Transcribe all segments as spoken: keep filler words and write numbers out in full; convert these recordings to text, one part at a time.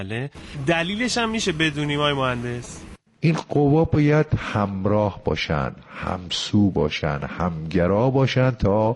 بله. دلیلش هم میشه بدونیم آقای مهندس؟ این قوا باید همراه باشن، همسو باشن، همگرا باشن تا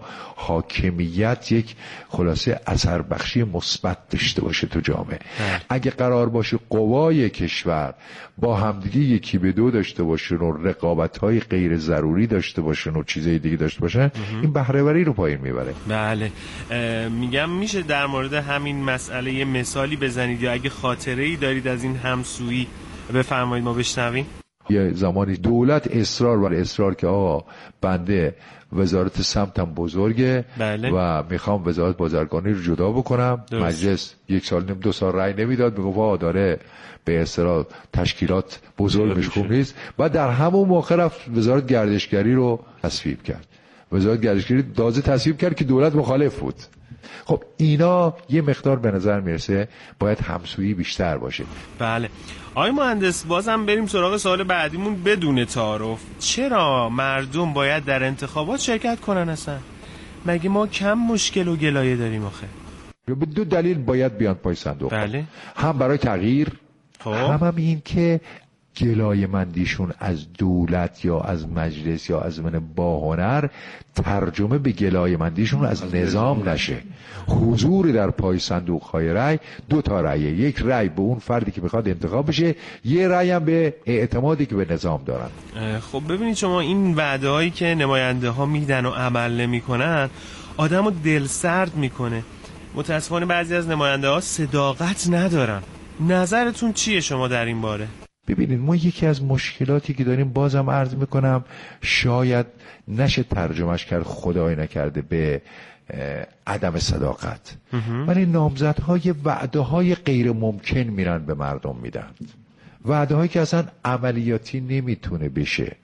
حاکمیت یک خلاصه اثر بخشی مثبت داشته باشه تو جامعه. اگه قرار باشه قوای کشور با همدیگه یکی به دو داشته باشن و رقابت‌های غیر ضروری داشته باشن و چیزای دیگه داشته باشن، این بهره‌وری رو پایین میبره. بله. میگم میشه در مورد همین مسئله یه مثالی بزنید یا اگه خاطره‌ای دارید از این همسویی بفرمایید ما بشنویم. یه زمانی دولت اصرار بر اصرار که آقا بنده وزارت سمتم بزرگه، بله، و میخوام وزارت بازرگانی رو جدا بکنم. درست. مجلس یک سال نیم دو سال رأی نمیداد، میگفت آقا داره به اصطلاح تشکیلات بزرگش خوب نیست. و در همون موقع رفت وزارت گردشگری رو تصویب کرد. وزارت گردشگری تازه تصویب کرد که دولت مخالف بود. خب اینا یه مقدار به نظر میرسه باید همسویی بیشتر باشه. بله. آقای مهندس بازم بریم سراغ سوال بعدیمون بدون تعارف. چرا مردم باید در انتخابات شرکت کنن اصلا؟ مگه ما کم مشکل و گلایه داریم آخه؟ به دو دلیل باید بیان پای صندوق. بله. هم برای تغییر، هم هم این که گلایه مندیشون از دولت یا از مجلس یا از من با هنر ترجمه به گلایه مندیشون از نظام نشه. حضور در پای صندوق های رای دو تا رایه، یک رای به اون فردی که میخواد انتخاب بشه، یه رای هم به اعتمادی که به نظام دارن. خب ببینید شما این وعده هایی که نماینده ها میدن و عمل نمی کنن آدمو دل سرد میکنه. متاسفانه بعضی از نماینده ها صداقت ندارن. نظرتون چیه شما در این باره؟ ببینید ما یکی از مشکلاتی که داریم، بازم عرض میکنم شاید نشه ترجمهش کرد، خدای نکرده، به عدم صداقت، ولی نامزدهای وعده های غیر ممکن میرن به مردم میدن، وعده هایی که اصلا عملیاتی نمیتونه بشه،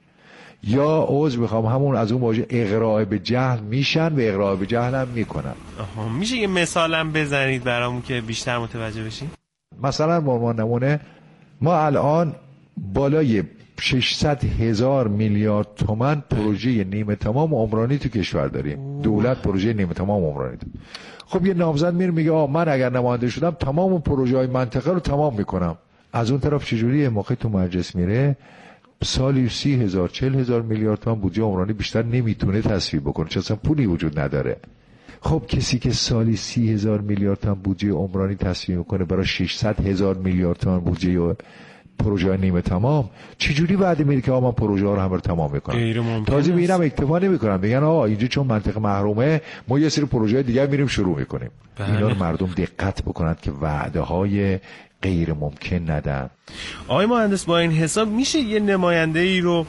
یا عذر میخوام همون از اون واژه اغراء به جهل میشن و اغراء به جهل هم میکنن. آها. میشه یه مثالم بزنید برامون که بیشتر متوجه بشیم؟ مثلا به عنوان نمونه ما الان بالای ششصد هزار میلیارد تومان پروژه نیمه تمام عمرانی تو کشور داریم. دولت پروژه نیمه تمام عمرانی داره. خب یه نامزد میره میگه آ من اگر نماینده شدم تمام پروژه های منطقه رو تمام میکنم. از اون طرف چجوریه؟ موقع تو مجلس میره سالی سی هزار چل هزار میلیارد تومان بودجه عمرانی بیشتر نمیتونه تصویب بکنه، چون اصلا پولی وجود نداره. خب کسی که سالی سی هزار میلیارد تومان بودجه عمرانی تصویب میکنه برای ششصد هزار میلیارد تومان بودجه پروژه نیمه تمام، چجوری وعده میده که آقا من پروژه ها رو همه رو تمام میکنم؟ تازه به اینم اکتفا نمیکنن، میگن آقا اینجا چون منطقه محرومه ما یه سری پروژه دیگه میریم شروع میکنیم. بله. اینا رو مردم دقت بکنند که وعده های غیر ممکن ندن. آقای مهندس با این حساب میشه یه نماینده ای رو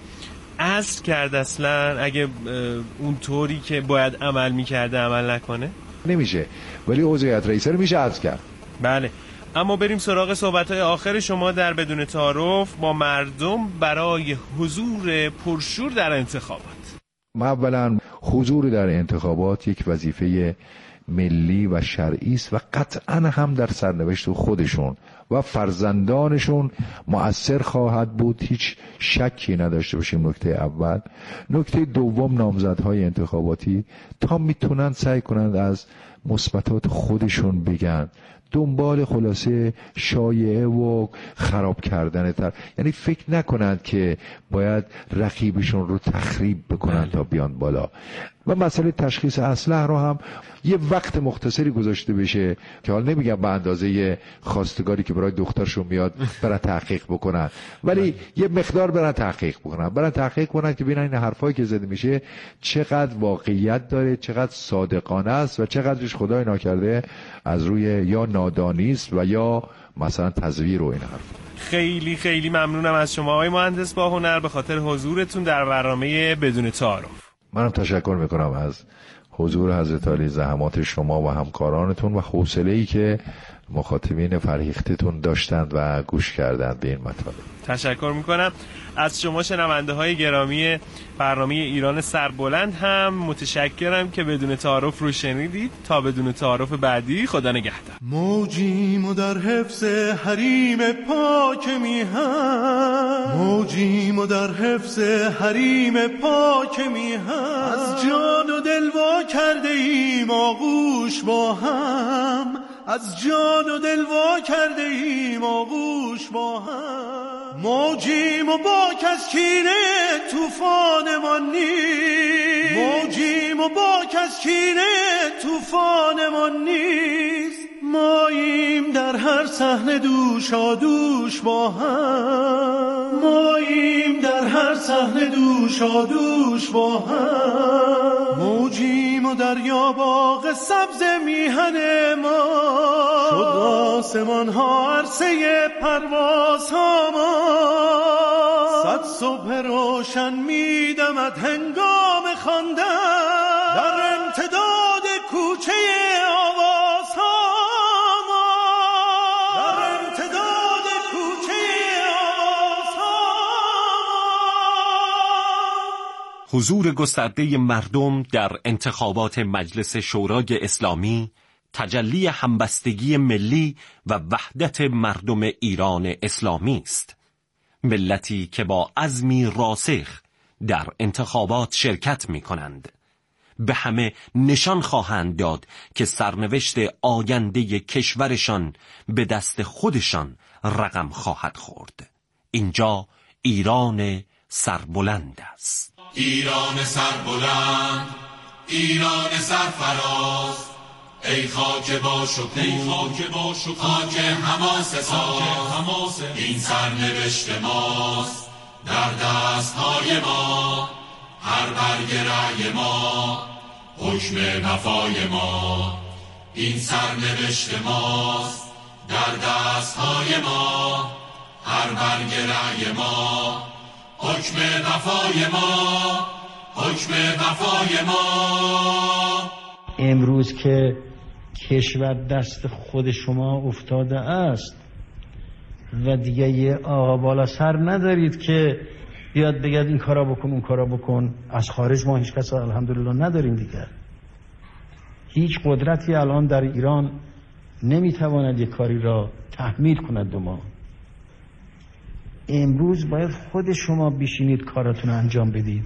عزل کرد اصلا اگه اون طوری که باید عمل میکرده عمل نکنه؟ نمیشه، ولی عضویت رئیس رو میشه عزل کرد. بله. اما بریم سراغ صحبت‌های آخر شما در بدون تعارف با مردم برای حضور پرشور در انتخابات. ما اولا حضور در انتخابات یک وظیفه ملی و شرعی است و قطعا هم در سرنوشت خودشون و فرزندانشون مؤثر خواهد بود، هیچ شکی نداشته باشیم. نکته اول. نکته دوم، نامزدهای انتخاباتی تا میتونن سعی کنند از مثبتات خودشون بگن، دنبال خلاصه شایعه و خراب کردن تر، یعنی فکر نکنند که باید رقیبشون رو تخریب بکنن تا بیان بالا. و مسئله تشخیص اسلحه رو هم یه وقت مختصری گذاشته بشه که حال نمیگم به اندازه خواستگاری که برای دخترشون میاد برای تحقیق بکنن، ولی یه مقدار برای تحقیق بکنن برای تحقیق کنن که ببینن این حرفایی که زده میشه چقدر واقعیت داره، چقدر صادقانه است و چقدرش خدای ناکرده از روی یا نادانی است و یا مثلا تزویر و این حرف. خیلی خیلی ممنونم از شما آقای مهندس با هنر به خاطر حضورتون در برنامه بدون تعارف. منم تشکر میکنم از حضور حضرت علی، زحمات شما و همکارانتون و حوصله‌ای که مخاطبین فرهیختتون داشتند و گوش کردند به این مطالب. تشکر میکنم از شما شنونده های گرامی برنامه ایران سربلند هم متشکرم که بدون تعارف رو شنیدید. تا بدون تعارف بعدی، خدا نگهدار. موجیم و در حفظ حریم پاک میهم، موجیم و در حفظ حریم پاک میهم، از جان و دل وا کرده ایم آغوش با هم، از جان و دل وا کرده ایم آغوش با هم. موجیم و باک از کینه طوفانمان نیست، موجیم و باک از کینه طوفانمان نیست. ماییم در هر صحنه دوشا دوش با هم، ماییم در هر صحنه دوشا دوش با هم. موجیم و دریا باغ سبز میهن ما، شد آسمان ها عرصه پرواز ها ما. صد صبح روشن میدمد هنگام خواندن در امتداد کوچه آواز ها ما، در امتداد کوچه آواز ها ما. حضور گسترده مردم در انتخابات مجلس شورای اسلامی تجلی همبستگی ملی و وحدت مردم ایران اسلامی است. ملتی که با عزمی راسخ در انتخابات شرکت می کنند، به همه نشان خواهند داد که سرنوشت آینده کشورشان به دست خودشان رقم خواهد خورد. اینجا ایران سربلند است. ایران سربلند، ایران سرفراز، ای خاک با شکوه، ای خاک با شکوه، خاک حماسه ساز. این سرنوشت ماست در دستهای ما، هر برگ رأی ما حکم وفای ما. این سرنوشت ماست در دستهای ما، هر برگ رأی ما حکم وفای ما، حکم وفای ما. امروز که کشور دست خود شما افتاده است و دیگه یه آقا بالا سر ندارید که بیاد بگید این کارا بکن اون کارا بکن. از خارج ما هیچ کس الحمدلله نداریم دیگه. هیچ قدرتی الان در ایران نمیتواند یک کاری را تحمیل کند به ما. امروز باید خود شما بشینید کاراتون انجام بدید.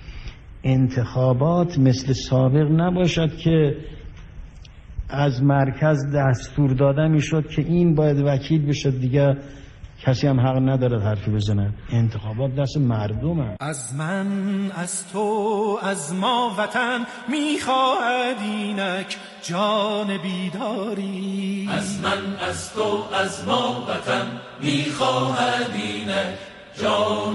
انتخابات مثل سابق نباشد که از مرکز دستور داده میشد که این باید وکیل بشه، دیگه کسی هم حق ندارد حرفی بزنه. انتخابات دست مردمه. از من، از تو، از ما وطن میخواهد اینک جان بیداری. از من، از تو، از ما وطن میخواهد اینک جان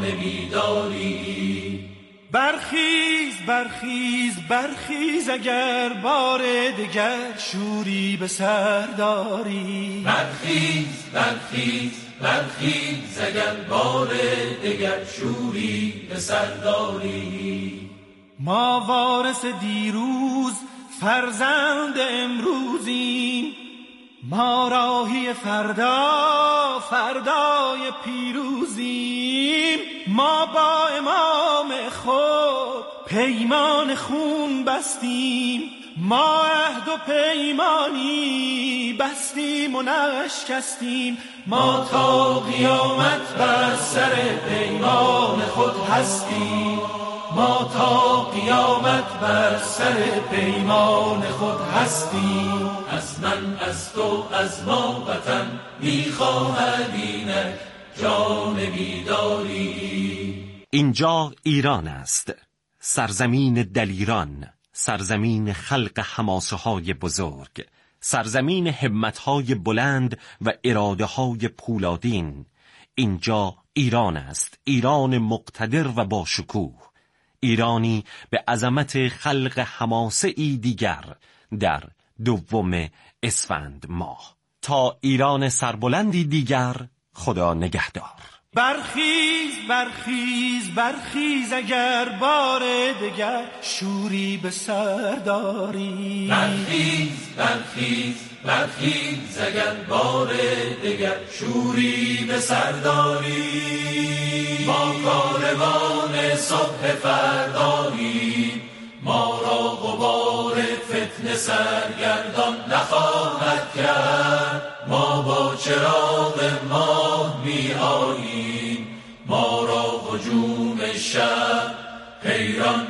بیداری. برخیز برخیز برخیز اگر بار دگر شوری به سر داری. برخیز برخیز برخیز اگر بار دگر شوری به سر داری. ما وارث دیروز فرزند امروزیم، ما راهی فردا فردای پیروزیم. ما با امام خود پیمان خون بستیم، ما عهد و پیمانی بستیم و نشکستیم. ما تا قیامت بر سر پیمان خود هستیم، ما تا قیامت بر سر پیمان خود هستیم. از من، از تو، از ما وطن میخواهد اینک جان بیداری. اینجا ایران است، سرزمین دلیران، سرزمین خلق حماسه های بزرگ، سرزمین همت های بلند و اراده های پولادین. اینجا ایران است، ایران مقتدر و با شکوه، ایرانی به عظمت خلق حماسه ای دیگر در دوم اسفند ماه. تا ایران سربلندی دیگر، خدا نگهدار. برخیز برخیز برخیز اگر بار دگر شوری به سر داری. برخیز برخیز برخیز اگر بار دگر شوری به سر داری. ما کاروان صبح فرداییم، ما را غبار فتنه سرگردان نخواهد کرد. ما با چراغ ماه می آییم، ما را هجوم شب حیران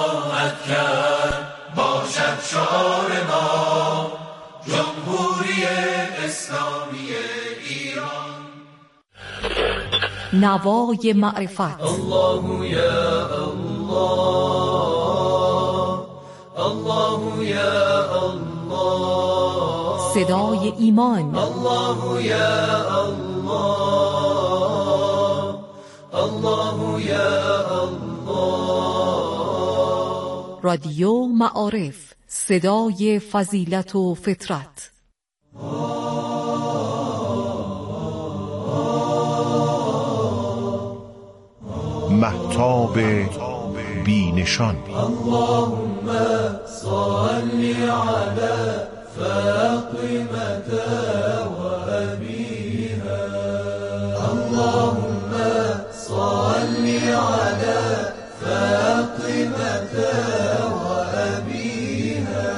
نخواهد کرد. باشد شعار ما جمهوری نوای معرفت. الله یا الله، الله یا الله، صدای ایمان. الله یا الله، الله یا الله. رادیو معارف، صدای فضیلت و فطرت. مهتاب بینشان. اللهم صل على فاطمة وأبيها، اللهم صل على فاطمة وأبيها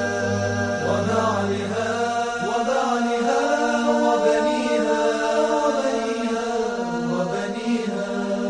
وبعلها وبعلها وبنيها وبنيها وبنيها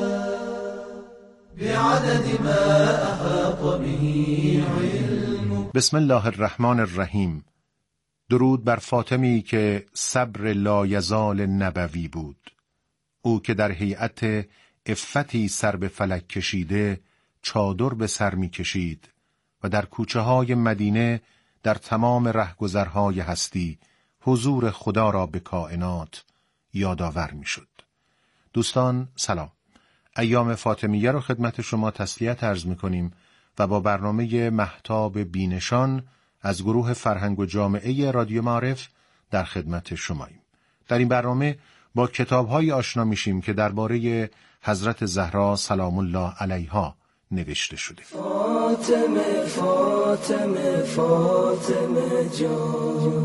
بعدد ما أحاط به علم. بسم الله الرحمن الرحیم. درود بر فاطمی که صبر لایزال نبوی بود، او که در هیئت عفتی سر به فلک کشیده چادر به سر می کشید و در کوچه های مدینه در تمام رهگذرهای هستی حضور خدا را به کائنات یادآور می شد. دوستان سلام، ایام فاطمیه را خدمت شما تسلیت عرض می کنیم و با برنامه مهتاب بینشان از گروه فرهنگ و جامعه رادیو معارف در خدمت شماییم. در این برنامه با کتاب‌های آشنا میشیم که درباره حضرت زهرا سلام الله علیها نوشته شده. فاطمه فاطمه فاطمه جان،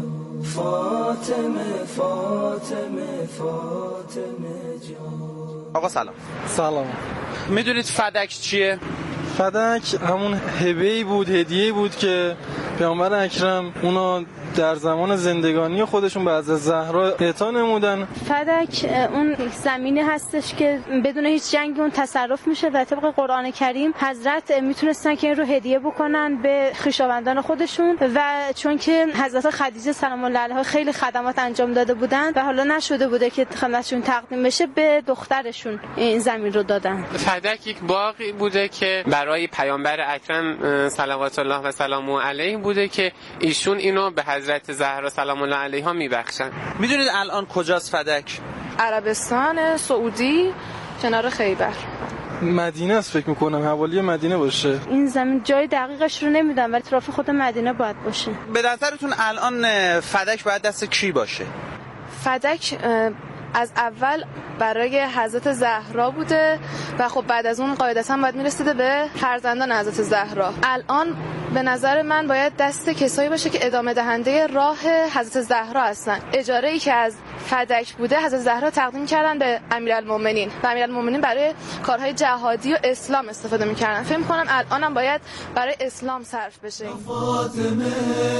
فاطمه فاطمه فاطمه جان. آقا سلام. سلام. میدونید فدک چیه؟ فدک همون هبه‌ای بود، هدیه‌ای بود که پیامبر اکرم اونا در زمان زندگانی خودشون به حضرت زهرا اعطا نمودن. فدک اون زمینی هستش که بدون هیچ جنگی اون تصرف میشه و طبق قرآن کریم حضرت میتونستن که این رو هدیه بکنن به خویشاوندان خودشون و چون که حضرت خدیجه سلام الله علیها خیلی خدمات انجام داده بودن و حالا نشده بوده که خدمتشون تقدیم بشه، به دخترشون این زمین رو دادن. فدک یک باغی بوده که برای پیامبر اکرم صلوات الله و سلامه علیه بوده که ایشون اینو به حضرت زهرا سلام الله علیها میبخشن. میدونید الان کجاست فدک؟ عربستان سعودی، کنار خیبر. مدینه است فکر میکنم، حوالی مدینه باشه. این زمین جای دقیقش رو نمیدونم ولی اطراف خود مدینه باید باشه. به نظرتون الان فدک باید دست کی باشه؟ فدک از اول برای حضرت زهرا بوده و خب بعد از اون قاعدتاً باید میرسیده به فرزندان حضرت زهرا. الان به نظر من باید دست کسایی باشه که ادامه دهنده راه حضرت زهرا هستن. اجاره ای که از فدک بوده حضرت زهرا تقدیم کردن به امیرالمومنین و امیرالمومنین برای کارهای جهادی و اسلام استفاده میکردن. فکر می‌کنم الانم باید برای اسلام صرف بشه. یا فاطمه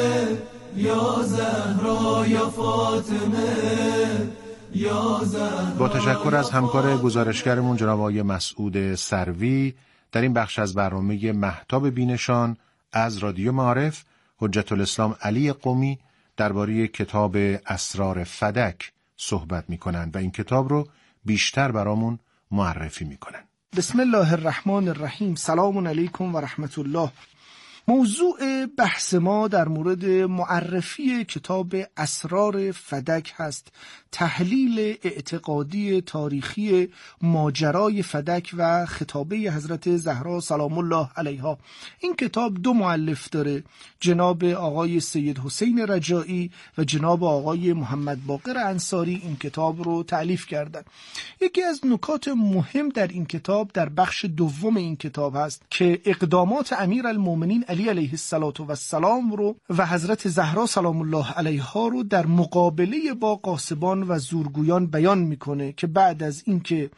یا زهرا یا فاطمه یا زهرا. با تشکر از همکار گزارشگرمون جناب آقای مسعود سروی در این بخش از برنامه مهتاب بینشان از رادیو معارف، حجت الاسلام علی قمی درباره کتاب اسرار فدک صحبت می‌کنند و این کتاب رو بیشتر برامون معرفی می‌کنند. بسم الله الرحمن الرحیم. سلام علیکم و رحمت الله. موضوع بحث ما در مورد معرفی کتاب اسرار فدک هست، تحلیل اعتقادی تاریخی ماجرای فدک و خطابه حضرت زهرا سلام الله علیها. این کتاب دو مؤلف داره، جناب آقای سید حسین رجایی و جناب آقای محمد باقر انصاری این کتاب رو تألیف کردن. یکی از نکات مهم در این کتاب در بخش دوم این کتاب هست که اقدامات امیرالمومنین علی علیه السلام رو و حضرت زهرا سلام الله علیها رو در مقابله با غاصبان و زورگویان بیان میکنه که بعد از اینکه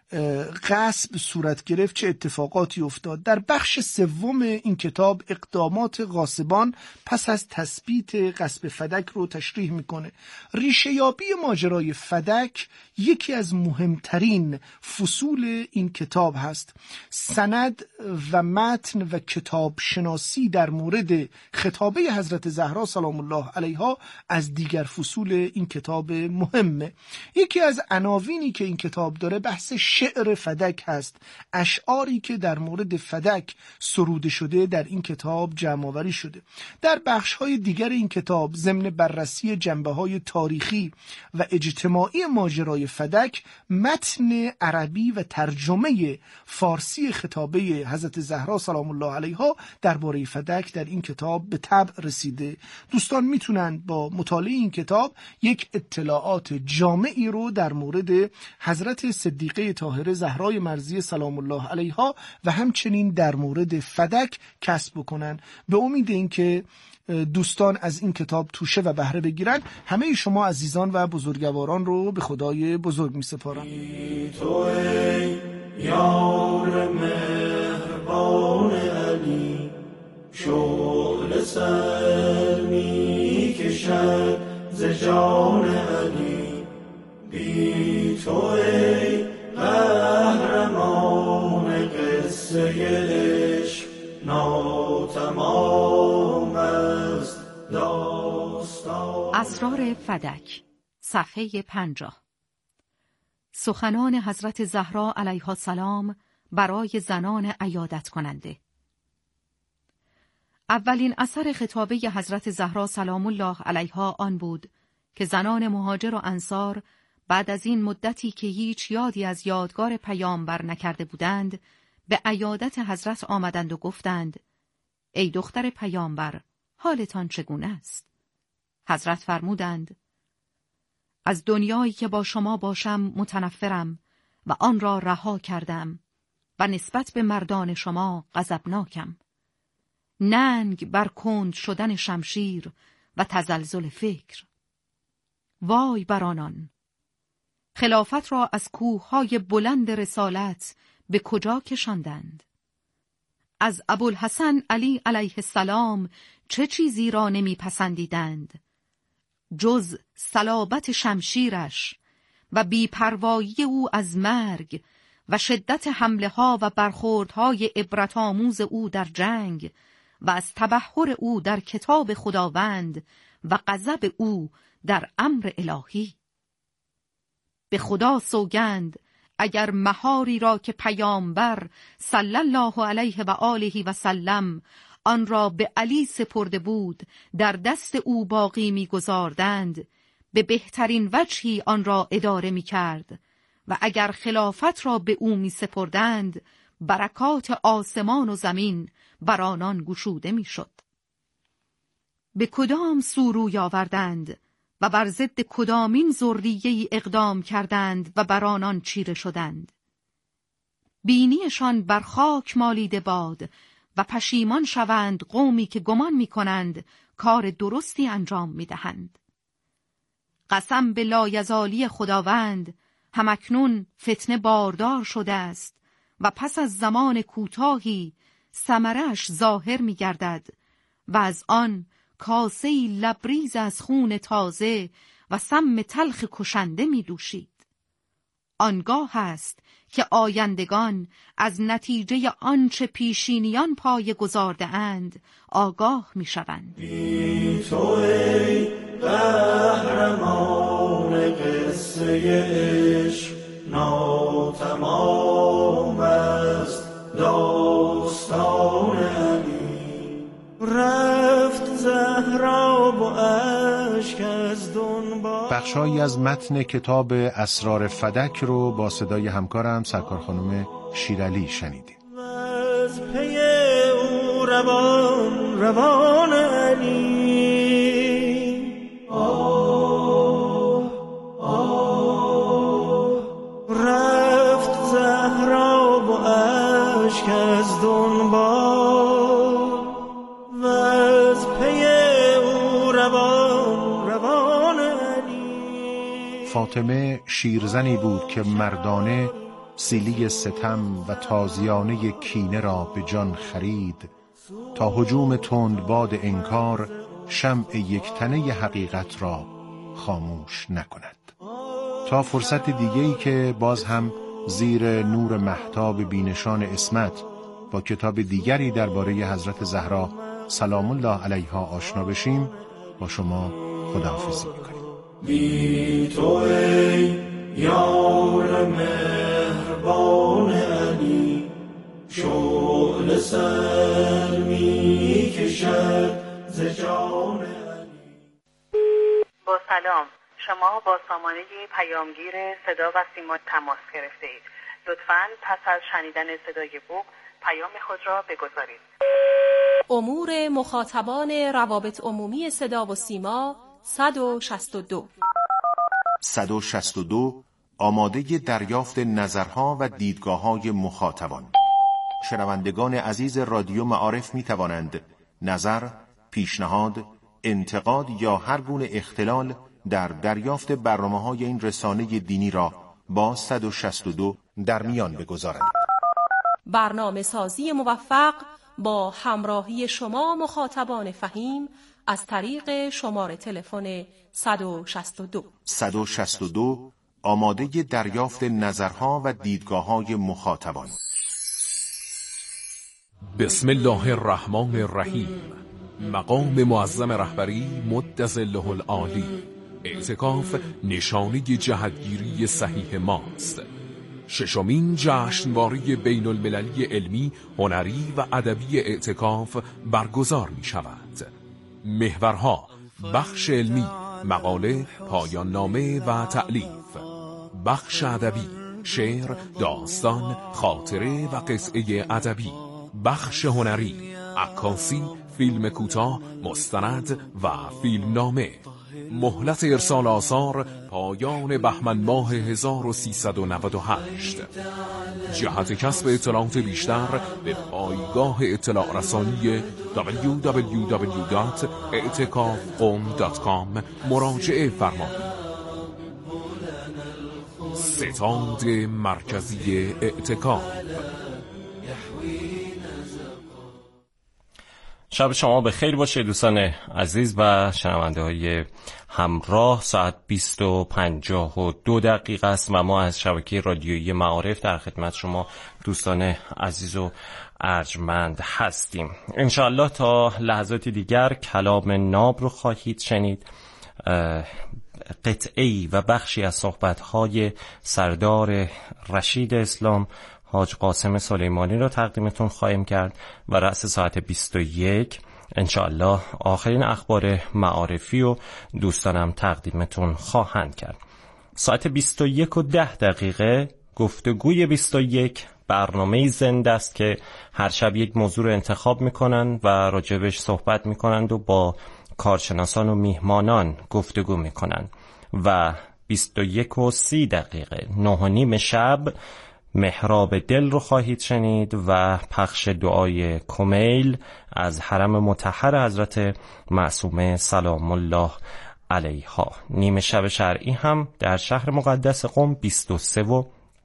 غصب صورت گرفت چه اتفاقاتی افتاد. در بخش سوم این کتاب اقدامات غاصبان پس از تثبیت غصب فدک رو تشریح میکنه. ریشه یابی ماجرای فدک یکی از مهمترین فصول این کتاب هست. سند و متن و کتاب شناسی در مورد خطابه حضرت زهرا سلام الله علیها از دیگر فصول این کتاب مهمه. یکی از عناوینی که این کتاب داره بحث شعر فدک هست. اشعاری که در مورد فدک سروده شده در این کتاب جمع آوری شده. در بخش‌های دیگر این کتاب ضمن بررسی جنبه‌های تاریخی و اجتماعی ماجرای فدک، متن عربی و ترجمه فارسی خطابه حضرت زهرا سلام الله علیها درباره فدک در این کتاب به طبع رسیده. دوستان میتونن با مطالعه این کتاب یک اطلاعات جامعی رو در مورد حضرت صدیقه طاهره زهرای مرضیه سلام الله علیها و همچنین در مورد فدک کسب بکنن. به امید اینکه دوستان از این کتاب توشه و بهره بگیرن، همه شما عزیزان و بزرگواران رو به خدای بزرگ می سپارم. تو ای یار مهربان علی، شعله سر می کشد ز جان علی. بی تو ای قهرمان قصه عشق، ناتمام است داستان. اسرار فدک، صفحه پنجاه. سخنان حضرت زهرا علیها السلام برای زنان عیادت کننده. اولین اثر خطابه حضرت زهرا سلام الله علیها آن بود که زنان مهاجر و انصار بعد از این مدتی که هیچ یادی از یادگار پیامبر نکرده بودند، به عیادت حضرت آمدند و گفتند: ای دختر پیامبر، حالتان چگونه است؟ حضرت فرمودند: از دنیایی که با شما باشم متنفرم و آن را رها کردم و نسبت به مردان شما غضبناکم. ننگ بر کند شدن شمشیر و تزلزل فکر. وای بر آنان! خلافت را از کوههای بلند رسالت به کجا کشاندند؟ از ابوالحسن علی علیه السلام چه چیزی را نمی پسندیدند جز صلابت شمشیرش و بی‌پروایی او از مرگ و شدت حمله ها و برخوردهای عبرت آموز او در جنگ و از تبحر او در کتاب خداوند و غضب او در امر الهی. به خدا سوگند اگر مهاری را که پیامبر صلی الله علیه و آله و سلم آن را به علی سپرده بود در دست او باقی می‌گذاردند، به بهترین وجهی آن را اداره می‌کرد و اگر خلافت را به او می‌سپردند، برکات آسمان و زمین بر آنان گشوده می‌شد. به کدام سو روی آوردند و بر ضد کدامین ذریه‌ای اقدام کردند و بر آنان چیره شدند. بینیشان بر خاک مالیده باد و پشیمان شوند قومی که گمان می‌کنند کار درستی انجام می‌دهند. قسم به لایزالی خداوند، همکنون فتنه باردار شده است و پس از زمان کوتاهی ثمره‌اش ظاهر می‌گردد و از آن کاسه‌ای لبریز از خون تازه و سم تلخ کشنده می‌نوشید. آنگاه است که آیندگان از نتیجه آنچه پیشینیان پای گذارده اند آگاه می‌شوند. بی تو ای قهرمان قصه عشق، ناتمام است داستان علی. رفت زهرا با اشک از دنبال. بخشایی از متن کتاب اسرار فدک رو با صدای همکارم سرکار خانم شیرعلی شنیدیم. از پی او روان روان علی. آه آه رفت زهرا با اشک از دنبال. فاطمه شیرزنی بود که مردانه سیلی ستم و تازیانه کینه را به جان خرید، تا هجوم تند باد انکار شمع یکتنه حقیقت را خاموش نکند. تا فرصت دیگه‌ای که باز هم زیر نور مهتاب بینشان عصمت با کتاب دیگری درباره حضرت زهرا سلام الله علیها آشنا بشیم، با شما خداحافظی می‌کنیم. بی تو ای یار مهربان علی، شعله سر می کشد ز جان علی. با سلام، شما با سامانه پیامگیر صدا و سیما تماس گرفته اید. لطفاً پس از شنیدن صدای بوق پیام خود را بگذارید. امور مخاطبان روابط عمومی صدا و سیما صد و شصت و دو. صد و شصت و دو آماده دریافت نظرها و دیدگاه‌های مخاطبان. شنوندگان عزیز رادیو معارف می توانند نظر، پیشنهاد، انتقاد یا هر گونه اختلال در دریافت برنامه‌های این رسانه دینی را با صد و شصت و دو در میان بگذارند. برنامه سازی موفق با همراهی شما مخاطبان فهیم از طریق شماره تلفن صد و شصت و دو. صد و شصت و دو آماده دریافت نظرها و دیدگاه‌های مخاطبان. بسم الله الرحمن الرحیم. مقام معظم رهبری مدظله العالی. اعتکاف نشانه جهتگیری صحیح ماست. ششمین جشنواره بین المللی علمی، هنری و ادبی اعتکاف برگزار می شود. محورها: بخش علمی، مقاله، پایان نامه و تألیف. بخش ادبی، شعر، داستان، خاطره و قصه ادبی. بخش هنری، عکاسی، فیلم کوتاه، مستند و فیلم نامه. مهلت ارسال آثار پایان بهمن ماه هزار و سیصد و نود و هشت. جهت کسب اطلاعات بیشتر به پایگاه اطلاع رسانی دبلیو دبلیو دبلیو دات اعتکاف قم دات کام مراجعه فرمایید. ستاد مرکزی اعتکاف. شب شما به خیر باشه دوستان عزیز و شنونده های همراه. ساعت بیست و پنجاه و دو دقیقه است و ما از شبکه رادیویی معارف در خدمت شما دوستان عزیز و ارجمند هستیم. انشاءالله تا لحظات دیگر کلام ناب رو خواهید شنید. قطعی و بخشی از صحبت‌های سردار رشید اسلام حاج قاسم سلیمانی را تقدیمتون خواهیم کرد و رأس ساعت بیست و یک انشاءالله آخرین اخبار معارفی و دوستانم تقدیمتون خواهند کرد. ساعت بیست و یک و ده دقیقه گفتگوی بیست و یک برنامه زنده است که هر شب یک موضوع رو انتخاب میکنن و راجبش صحبت میکنند و با کارشناسان و میهمانان گفتگو میکنن. و بیست و یک و سی دقیقه نه و نیم شب محراب دل رو خواهید شنید و پخش دعای کمیل از حرم مطهر حضرت معصومه سلام الله علیها. نیمه شب شرعی هم در شهر مقدس قم بیست و سه و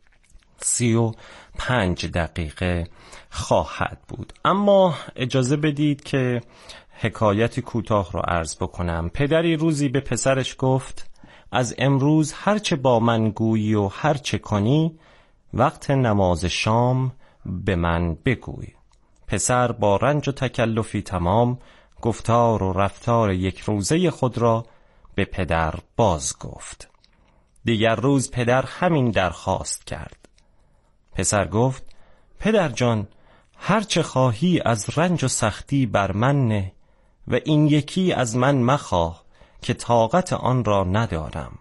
سی و پنج دقیقه خواهد بود. اما اجازه بدید که حکایتی کوتاه رو عرض بکنم. پدری روزی به پسرش گفت: از امروز هرچه با من گویی و هرچه کنی وقت نماز شام به من بگوی. پسر با رنج و تکلفی تمام گفتار و رفتار یک روزه خود را به پدر باز گفت. دیگر روز پدر همین درخواست کرد. پسر گفت: پدر جان، هرچه خواهی از رنج و سختی بر من نه و این یکی از من مخواه که طاقت آن را ندارم.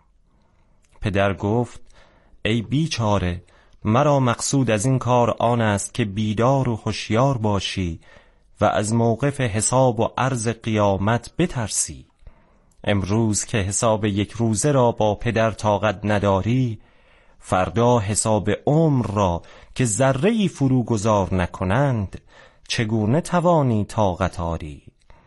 پدر گفت: ای بیچاره، مرا مقصود از این کار آن است که بیدار و هوشیار باشی و از موقف حساب و عرض قیامت بترسی. امروز که حساب یک روزه را با پدر طاقت نداری، فردا حساب عمر را که ذره‌ای فروگذار نکنند چگونه توانی طاقت آری؟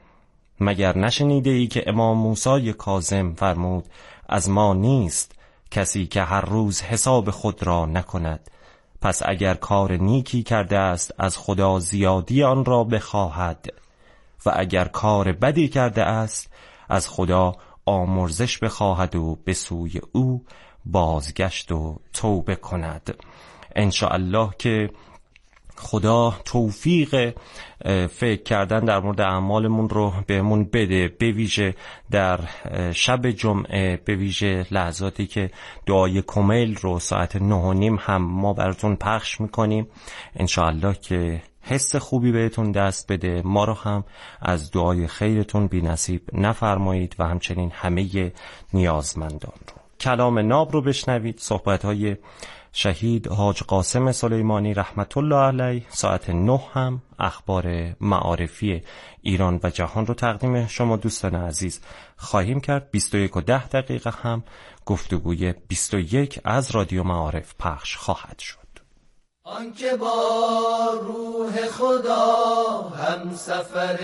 مگر نشنیده ای که امام موسی کاظم فرمود: از ما نیست کسی که هر روز حساب خود را نکند، پس اگر کار نیکی کرده است از خدا زیادی آن را بخواهد و اگر کار بدی کرده است از خدا آمرزش بخواهد و به سوی او بازگشت و توبه کند. انشاءالله که خدا توفیق فکر کردن در مورد اعمالمون رو بهمون بده، به ویژه در شب جمعه، به ویژه لحظاتی که دعای کمیل رو ساعت نه و نیم هم ما براتون پخش میکنیم. انشاءالله که حس خوبی بهتون دست بده، ما رو هم از دعای خیرتون بی نصیب نفرمایید و همچنین همه نیازمندان رو. کلام ناب رو بشنوید، صحبت‌های شهید حاج قاسم سلیمانی رحمت الله علیه. ساعت نه هم اخبار معارفی ایران و جهان رو تقدیم شما دوستان عزیز خواهیم کرد. بیست و یک و ده دقیقه هم گفتگوی بیست و یک از رادیو معارف پخش خواهد شد. آنکه با روح خدا هم سفر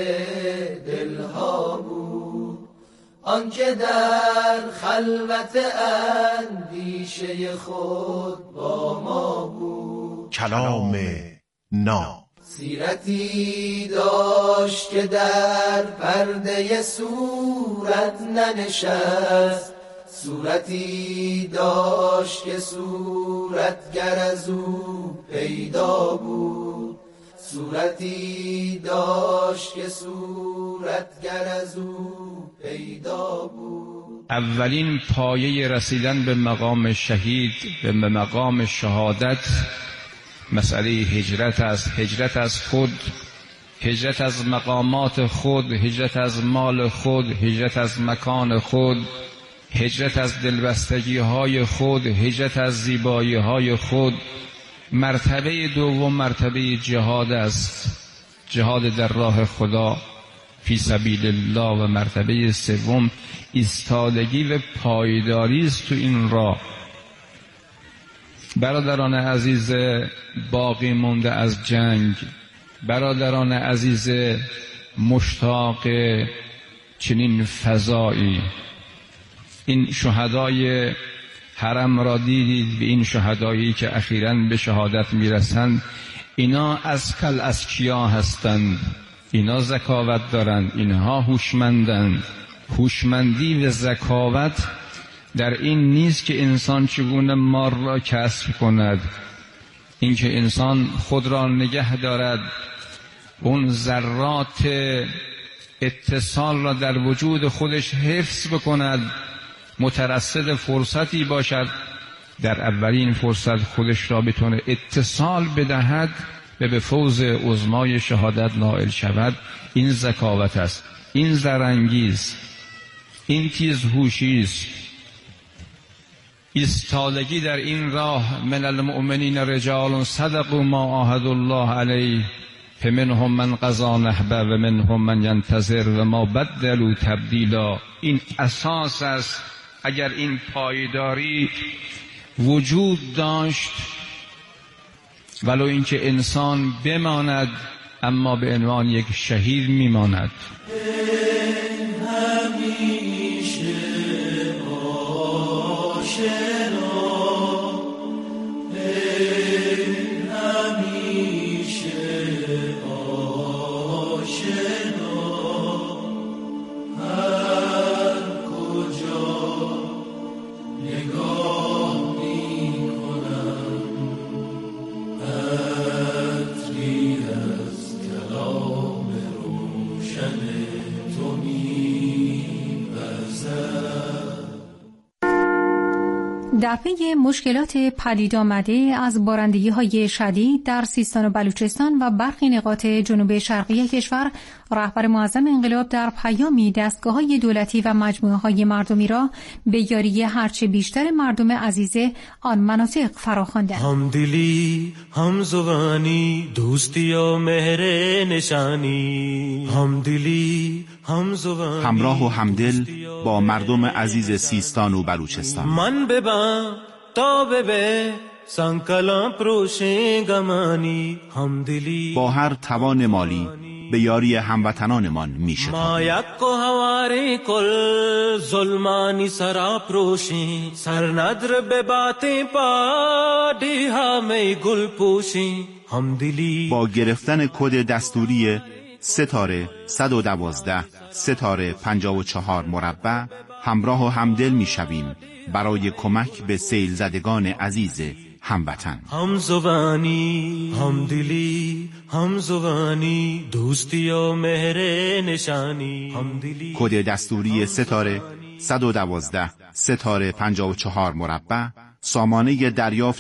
دلها بود، آنکه در خلوت اندیشه خود با ما بود. کلام ناب. سیرتی داشت که در پرده صورت ننشست، صورتی داشت که صورتگر از او پیدا بود، صورتی داشت که صورتگر از او پیدا بود. اولین پایه رسیدن به مقام شهید، به مقام شهادت، مسئله هجرت است. هجرت از خود، هجرت از مقامات خود، هجرت از مال خود، هجرت از مکان خود، هجرت از دلبستگی های خود، هجرت از زیبایی های خود. مرتبه دوم مرتبه جهاد است، جهاد در راه خدا فی سبیل الله، و مرتبه سوم ایستادگی و پایداری است تو این راه. برادران عزیز باقی مونده از جنگ، برادران عزیز مشتاق چنین فضایی، این شهدای حرم را دیدید، به این شهدایی که اخیراً به شهادت میرسند، اینا از کل از کیا هستند، اینا ذکاوت دارند، اینها هوشمندند. هوشمندی و ذکاوت در این نیست که انسان چگونه مار را کسب کند، این که انسان خود را نگه دارد، اون ذرات اتصال را در وجود خودش حفظ بکند، مترصد فرصتی باشد، در اولین فرصت خودش را بتونه اتصال بدهد و به فوز عظمای شهادت نائل شود. این ذکاوت است، این زرنگیست، این تیزهوشی است. ایستادگی در این راه. من المؤمنین رجال صدقوا ما عاهدوا الله علیه فمنهم من قضا نحبه و منهم من ینتظر و ما بدلوا تبدیلا. این اساس است. اگر این پایداری وجود داشت، ولو اینکه انسان بماند اما به عنوان یک شهید میماند. در پی مشکلات پدید آمده از بارندگی‌های شدید در سیستان و بلوچستان و برخی نقاط جنوب شرقی کشور، رهبر معظم انقلاب در پیامی دستگاه‌های دولتی و مجموعه‌های مردمی را به یاری هرچه بیشتر مردم عزیز آن مناطق فراخواندند. همدلی، همزبانی، دوستی و مهر نشانی. همدلی، همزبانی، همراه و همدل با مردم عزیز سیستان و بلوچستان. من ببن تا ببه سنکلام پروشین گمانی. همدلی، با هر توان مالی به یاری هموطنانمان می‌شتابیم. ما یک و هواری کل ظلمانی سراپروشی سر ندر به باتی پادی همه گل پوشی همدلی. با گرفتن کد دستوری ستاره صد و دوازده ستاره پنجاه و چهار مربع همراه و همدل میشویم برای کمک به سیل زدگان عزیز هموطن. هم زبانی هم دلی هم زبانی دوستی و مهر نشانی هم دلی. کد دستوری ستاره صد و دوازده ستاره پنجاه و چهار مربع سامانه دریافت